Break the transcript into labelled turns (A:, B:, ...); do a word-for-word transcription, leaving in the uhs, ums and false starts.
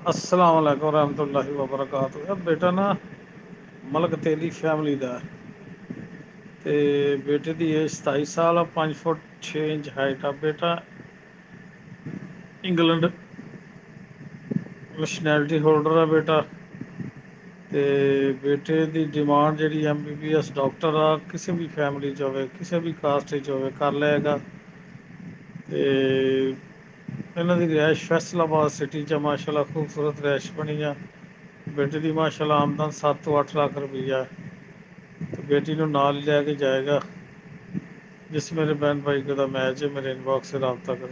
A: अस्सलाम वालेकुम रहमतुल्लाहि व बरकातुहू। यार बेटा ना ਮਲਕ ਤੇਲੀ ਫੈਮਿਲੀ ਦਾ ਤੇ ਬੇਟੇ ਦੀ ਏਜ ਸਤਾਈ ਸਾਲ ਆ, ਪੰਜ ਫੁੱਟ ਛੇ ਇੰਚ ਹਾਈਟ ਆ। ਬੇਟਾ ਇੰਗਲੈਂਡ ਨੈਸ਼ਨੈਲਿਟੀ ਹੋਲਡਰ ਆ ਬੇਟਾ। ਤੇ ਬੇਟੇ ਦੀ ਡਿਮਾਂਡ ਜਿਹੜੀ M B B S doctor ਆ, ਕਿਸੇ ਵੀ ਫੈਮਿਲੀ 'ਚ ਹੋਵੇ, ਕਿਸੇ ਵੀ ਕਾਸਟ 'ਚ ਹੋਵੇ, ਕਰ ਲਏਗਾ। ਤੇ ਇਹਨਾਂ ਦੀ ਰਿਹਾਇਸ਼ ਫੈਸਲਾਬਾਦ ਸਿਟੀ 'ਚ ਮਾਸ਼ਾਅੱਲਾ ਖੂਬਸੂਰਤ ਰਿਹਾਇਸ਼ ਬਣੀ ਆ। ਬੇਟੇ ਦੀ ਮਾਸ਼ਾਅੱਲਾ ਆਮਦਨ ਸੱਤ ਤੋਂ ਅੱਠ ਲੱਖ ਰੁਪਈਆ। ਤੇ ਬੇਟੀ ਨੂੰ ਨਾਲ ਹੀ ਲੈ ਕੇ ਜਾਏਗਾ। ਜਿਸ ਮੇਰੇ ਬਹਿਨ ਭਾਈ का मैच है मेरे इनबॉक्स से रब्ता करें।